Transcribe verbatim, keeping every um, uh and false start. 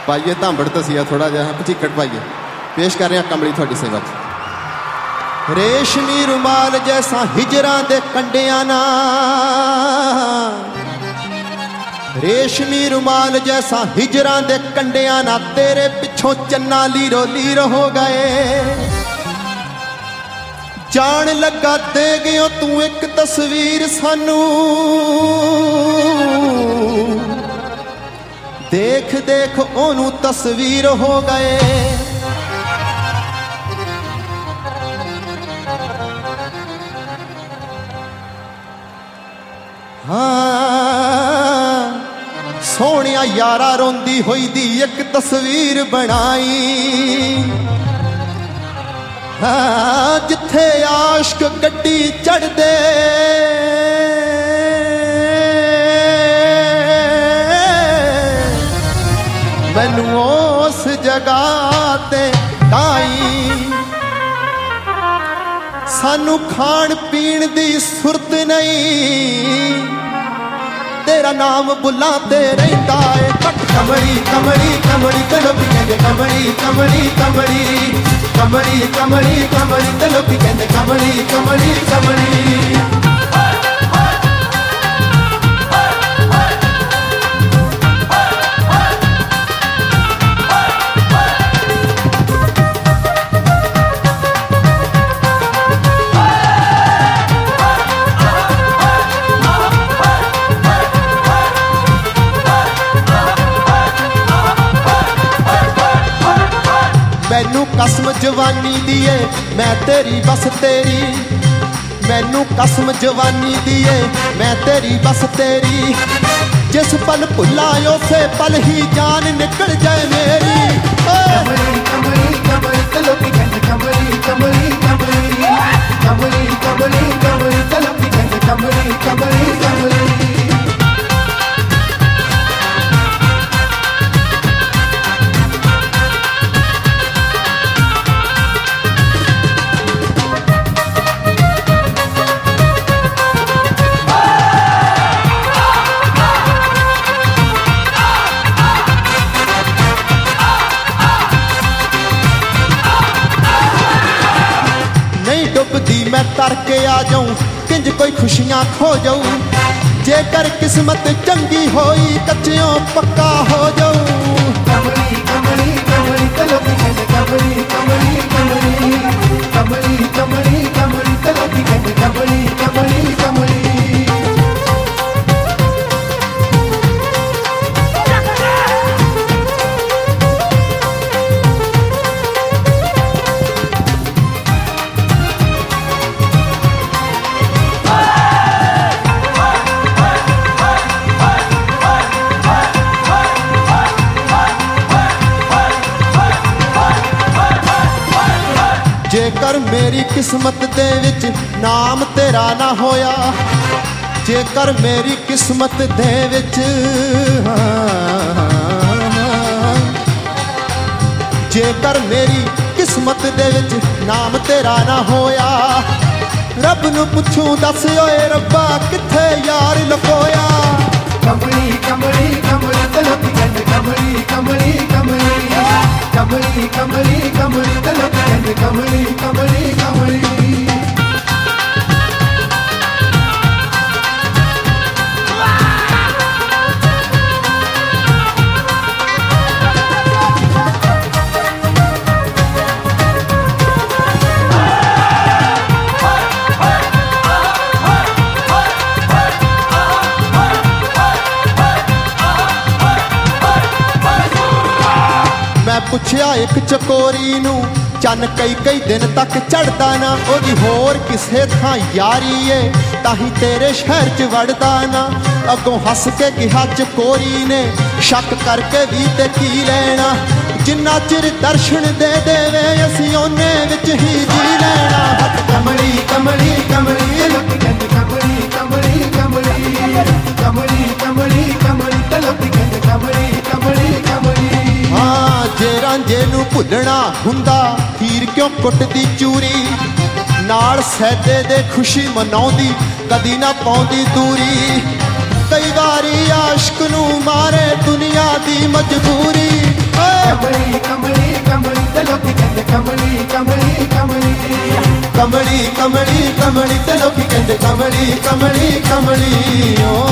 पाइए धांबड़ तसिया थोड़ा जहा पचीकट पाइए। पेश कर रहे हैं कमली थोड़ी सेवा च। रेशमी रुमाल जैसा हिजरां दे कंडियां ना, रेशमी रुमाल जैसा हिजरां दे कंडियां ना, तेरे पिछों चन्ना लीरो लीरो हो गए। जान लगा दे गयो तू एक तस्वीर सानू, देख देख ओनू तस्वीर हो गए। हाँ सोनिया यारा रोंदी होई दी एक तस्वीर बनाई। हाँ जिथे आश्क गड्डी चढ़ दे, मैनू उस जगह ते ताई। सानू खान पीन दी सुरत नहीं, तेरा नाम बुलाते रहता है। कमली कमली कमली तलो भी कहते कमली कमली कमली कमली कमली कमली तलो भी कहते कमली कमली कमली। मैनू कसम जवानी दिए मैं तेरी बस तेरी, मैनू कसम जवानी दिए मैं तेरी बस तेरी। जिस पल भुला उसे पल ही जान निकल जाए मेरी। कमली कमली कमली तलो की कहते कमली कमली कमली कमली कमली कमली तलो की कहते कमली कमली कमली। मैं तर के आ जाऊं किंज कोई खुशियां खो जाऊं, जेकर किस्मत चंगी होई कच्चियों पक्का हो जाऊं। कमली कमली कमली तलो की कहते कमली कमली कमली कमली कमली कमली तलो की कहते कमली कमली कमली। जेकर मेरी किस्मत दे विच नाम तेरा ना होया, जेकर मेरी किस्मत दे विच जेकर मेरी किस्मत दे विच नाम तेरा ना होया, रब नू पुछूं दस ओए रब्बा किथे यार लकोया। कमली कमली कमली तलो की कहते कमली कमली कमली कमली कमली कमली तलो की कहते कमली कमली कमली। पुछया एक चकोरी नू चन कई कई दिन तक चढ़दा ना, ओदी होर किसे थां यारी है ताही तेरे शहर च वड़दा ना। अगों हस के कहा चकोरी ने शक करके भी ते की लेना, जिन्ना चिर दर्शन दे देवे असीं ओने विच ही जी लेना। कमली कमली कमली कमली कमली कमली कमली कमली कमली तलो की कहते कमली कमली कमली। हाँ जे रांझे नू भुलना हुंदा हीर क्यों कुटदी चूरी, नाल सैदे दे खुशी मनाउंदी कदी ना पाउंदी दूरी। कई बारी आशिक नू मारे दुनिया दी मजबूरी। ਕਮਲੀ ਕਮਲੀ ਕਮਲੀ ਤੇ ਲੋਕੀ ਕਹਿੰਦੇ ਕਮਲੀ ਕਮਲੀ ਕਮਲੀ ਕਮਲੀ ਕਮਲੀ ਕਮਲੀ ਤੇ ਲੋਕੀ ਕਹਿੰਦੇ ਕਮਲੀ ਕਮਲੀ ਕਮਲੀ ਓ